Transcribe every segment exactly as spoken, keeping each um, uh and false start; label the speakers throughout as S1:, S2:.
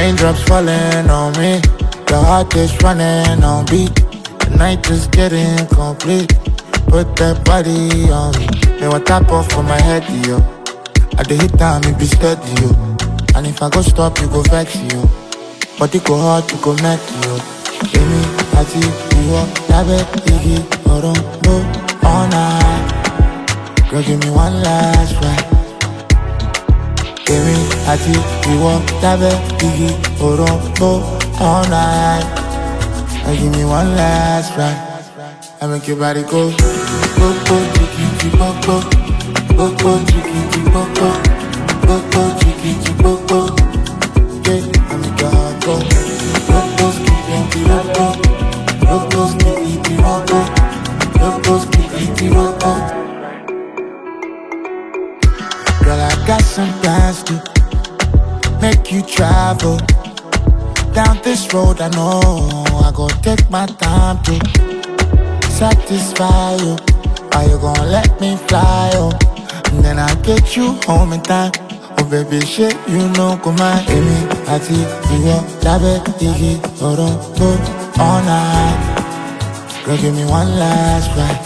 S1: Raindrops falling on me, the heart is running on beat. The night is getting complete. Put that body on me. Me want tap off for my head, yo. At the hit time, it be steady, yo. And if I go stop, you go vex, yo. But it go hard, you go mad, yo. Amy, Ati, Iwo, Tabe, Iggy, Orombo, all night. Girl, give me one last ride. Amy, Ati, Iwo, Tabe, Iggy, Orombo, all night. Girl, give me one last ride. I make your body go, go, go, jiggy, jiggy, go, go, go, go, jiggy, jiggy, go, go, go, go, jiggy, jiggy, go, go. Yeah, I make your heart go, go, go, skitty, go, go, go, go, skitty, go, go, go, go, skitty, go, go. Girl, I got some plans to make you travel down this road. I know I go take my time to satisfy you. Are you gonna let me fly, oh? And then I'll get you home in time. Oh baby, shit, you know, come on. Amy, Ati, Iwo, Tabe, Iggy, Orombo, all night. Girl, give me one last ride.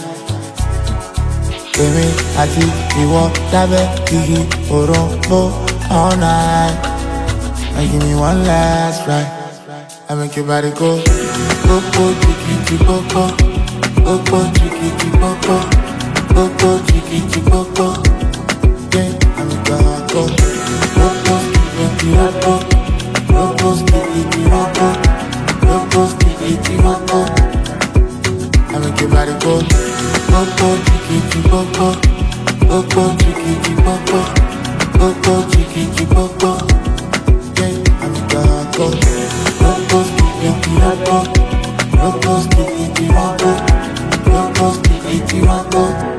S1: Amy, Ati, Iwo, Tabe, Iggy, Orombo, all night. Girl, give me one last ride. I make your body go, go, go, jiggy, jiggy, go, go. Go go jiggy jiggy go go, go go jiggy jiggy go go. Yeah, I'm gonna go. Go go jiggy go go, go go jiggy go go, go go jiggy go go. I make your body go. Go go jiggy go go, go go jiggy go go, go go jiggy go go. Yeah, I'm gonna go. Go go jiggy go go, go go jiggy go go. Go, go, skitty, go, go.